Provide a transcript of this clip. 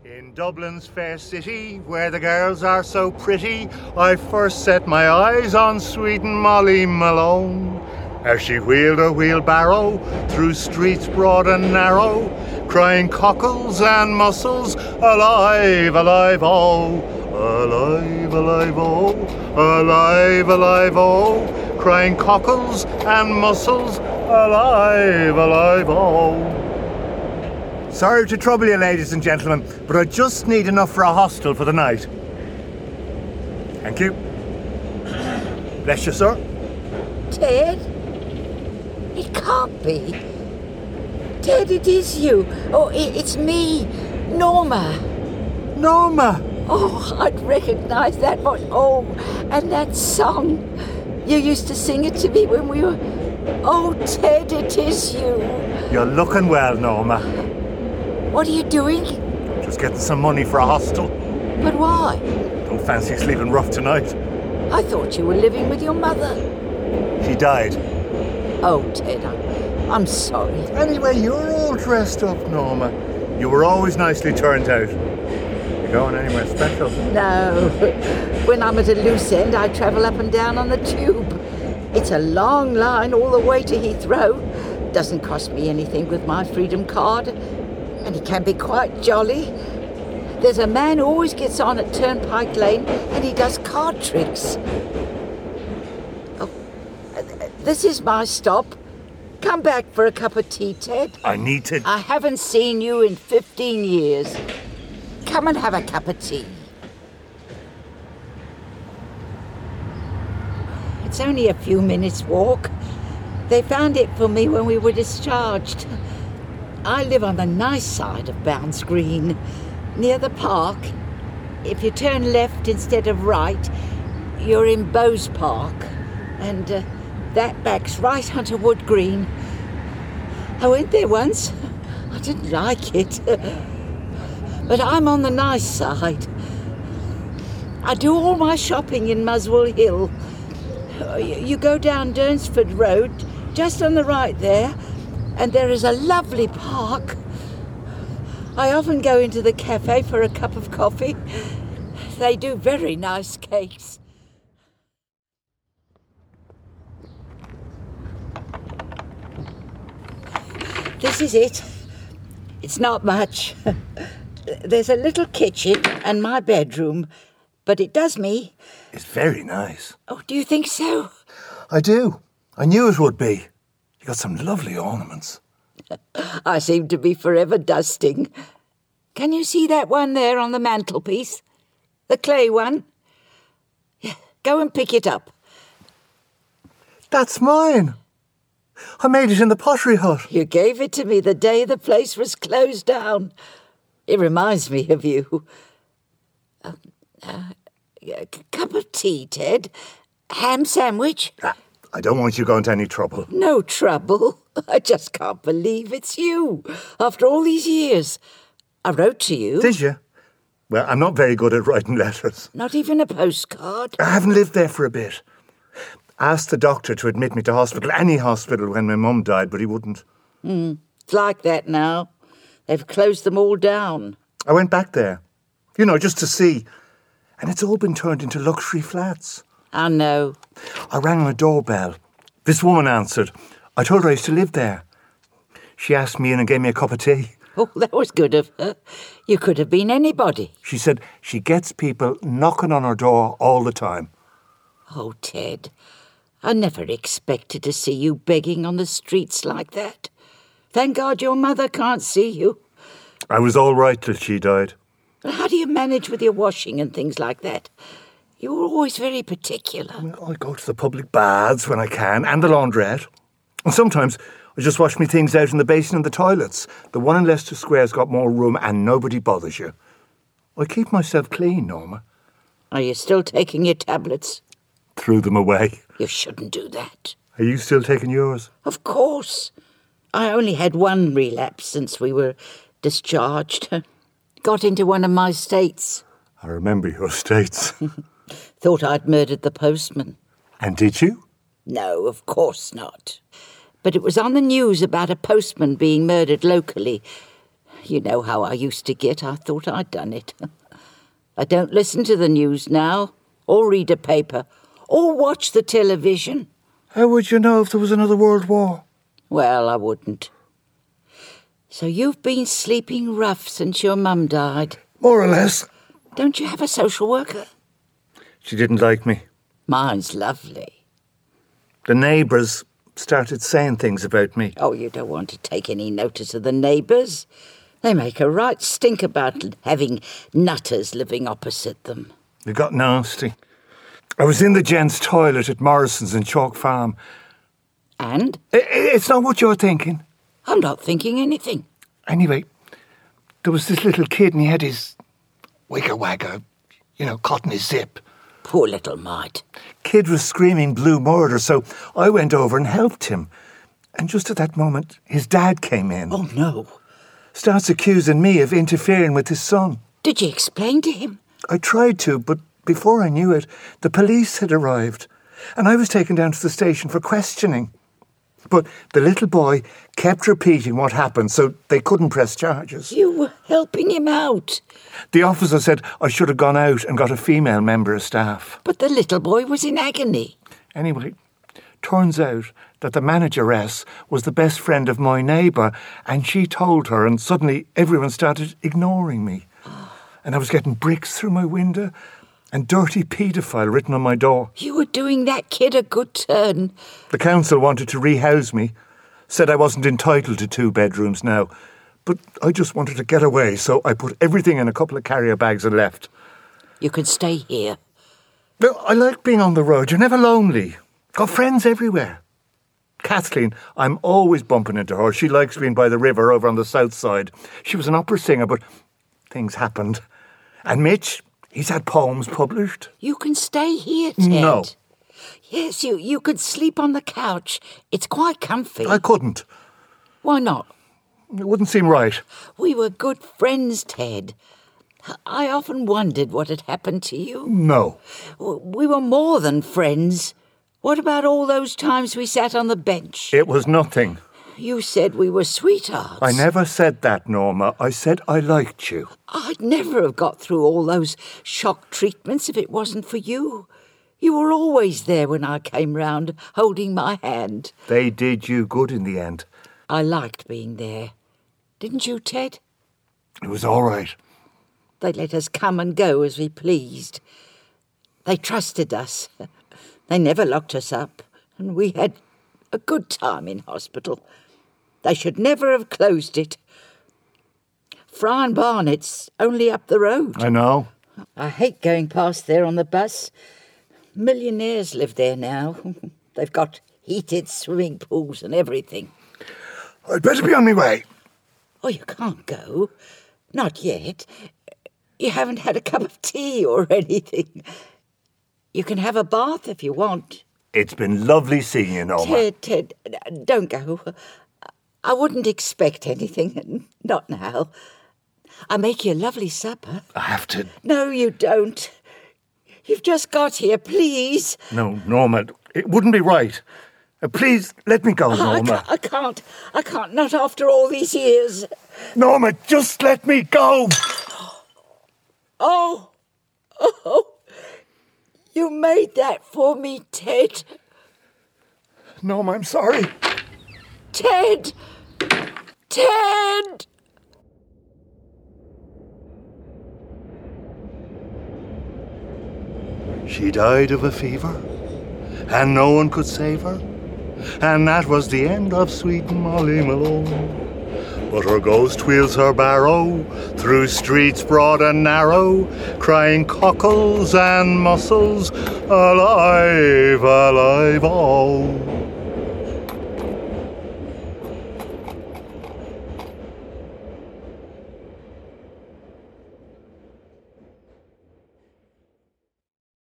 In Dublin's fair city, where the girls are so pretty, I first set my eyes on sweet Molly Malone. As she wheeled her wheelbarrow through streets broad and narrow, crying cockles and mussels, alive, alive, oh, alive, alive, oh, alive, alive, oh, crying cockles and mussels, alive, alive, oh. Sorry to trouble you, ladies and gentlemen, but I just need enough for a hostel for the night. Thank you. Bless you, sir. Ted? It can't be. Ted, it is you. Oh, it's me, Norma. Norma! Oh, I'd recognise that voice. Oh, and that song. You used to sing it to me when we were... Oh, Ted, it is you. You're looking well, Norma. What are you doing? Just getting some money for a hostel. But why? Don't fancy sleeping rough tonight. I thought you were living with your mother. She died. Oh, Ted, I'm sorry. Anyway, you're all dressed up, Norma. You were always nicely turned out. You going anywhere special? No. When I'm at a loose end, I travel up and down on the tube. It's a long line all the way to Heathrow. Doesn't cost me anything with my Freedom card. And he can be quite jolly. There's a man who always gets on at Turnpike Lane and he does card tricks. Oh, this is my stop. Come back for a cup of tea, Ted. I need to... I haven't seen you in 15 years. Come and have a cup of tea. It's only a few minutes' walk. They found it for me when we were discharged. I live on the nice side of Bounds Green, near the park. If you turn left instead of right, you're in Bowes Park, and that backs right onto Wood Green. I went there once. I didn't like it, but I'm on the nice side. I do all my shopping in Muswell Hill. You go down Durnsford Road, just on the right there, and there is a lovely park. I often go into the cafe for a cup of coffee. They do very nice cakes. This is it. It's not much. There's a little kitchen and my bedroom, but it does me. It's very nice. Oh, do you think so? I do. I knew it would be. You got some lovely ornaments. I seem to be forever dusting. Can you see that one there on the mantelpiece? The clay one? Go and pick it up. That's mine. I made it in the pottery hut. You gave it to me the day the place was closed down. It reminds me of you. A cup of tea, Ted. Ham sandwich? I don't want you going to any trouble. No trouble. I just can't believe it's you. After all these years. I wrote to you. Did you? Well, I'm not very good at writing letters. Not even a postcard? I haven't lived there for a bit. Asked the doctor to admit me to hospital, any hospital, when my mum died, but he wouldn't. It's like that now. They've closed them all down. I went back there, just to see. And it's all been turned into luxury flats. I know. I rang the doorbell. This woman answered. I told her I used to live there. She asked me in and gave me a cup of tea. Oh, that was good of her. You could have been anybody. She said she gets people knocking on her door all the time. Oh, Ted, I never expected to see you begging on the streets like that. Thank God your mother can't see you. I was all right till she died. How do you manage with your washing and things like that? You were always very particular. Well, I go to the public baths when I can, and the laundrette. And sometimes I just wash me things out in the basin and the toilets. The one in Leicester Square's got more room and nobody bothers you. I keep myself clean, Norma. Are you still taking your tablets? Threw them away. You shouldn't do that. Are you still taking yours? Of course. I only had one relapse since we were discharged. Got into one of my states. I remember your states. Thought I'd murdered the postman. And did you? No, of course not. But it was on the news about a postman being murdered locally. You know how I used to get. I thought I'd done it. I don't listen to the news now, or read a paper, or watch the television. How would you know if there was another world war? Well, I wouldn't. So you've been sleeping rough since your mum died? More or less. Don't you have a social worker? She didn't like me. Mine's lovely. The neighbours started saying things about me. Oh, you don't want to take any notice of the neighbours. They make a right stink about having nutters living opposite them. It got nasty. I was in the gents' toilet at Morrison's in Chalk Farm. And? It's not what you're thinking. I'm not thinking anything. Anyway, there was this little kid and he had his wigger-wagger, caught in his zip. Poor little mite. Kid was screaming blue murder, so I went over and helped him. And just at that moment, his dad came in. Oh, no. Starts accusing me of interfering with his son. Did you explain to him? I tried to, but before I knew it, the police had arrived, and I was taken down to the station for questioning. But the little boy kept repeating what happened, so they couldn't press charges. You were helping him out. The officer said I should have gone out and got a female member of staff. But the little boy was in agony. Anyway, turns out that the manageress was the best friend of my neighbour, and she told her, and suddenly everyone started ignoring me. And I was getting bricks through my window and dirty paedophile written on my door. You were doing that kid a good turn. The council wanted to rehouse me, said I wasn't entitled to 2 bedrooms now. But I just wanted to get away, so I put everything in a couple of carrier bags and left. You can stay here. No, I like being on the road. You're never lonely. Got friends everywhere. Kathleen, I'm always bumping into her. She likes being by the river over on the south side. She was an opera singer, but things happened. And Mitch, he's had poems published. You can stay here, Ted. No. Yes, you could sleep on the couch. It's quite comfy. I couldn't. Why not? It wouldn't seem right. We were good friends, Ted. I often wondered what had happened to you. No. We were more than friends. What about all those times we sat on the bench? It was nothing. You said we were sweethearts. I never said that, Norma. I said I liked you. I'd never have got through all those shock treatments if it wasn't for you. You were always there when I came round, holding my hand. They did you good in the end. I liked being there. Didn't you, Ted? It was all right. They let us come and go as we pleased. They trusted us. They never locked us up, and we had a good time in hospital. They should never have closed it. Fry and Barnett's only up the road. I know. I hate going past there on the bus. Millionaires live there now. They've got heated swimming pools and everything. I'd better be on my way. Oh, you can't go. Not yet. You haven't had a cup of tea or anything. You can have a bath if you want. It's been lovely seeing you, Norma. Ted, don't go. I wouldn't expect anything. Not now. I'll make you a lovely supper. I have to... No, you don't. You've just got here, please. No, Norma, it wouldn't be right. Please, let me go, Norma. I can't. Not after all these years. Norma, just let me go. Oh. You made that for me, Ted. Norma, I'm sorry. Ted! Ted! She died of a fever, and no one could save her. And that was the end of sweet Molly Malone. But her ghost wheels her barrow through streets broad and narrow, crying cockles and mussels, alive, alive, oh.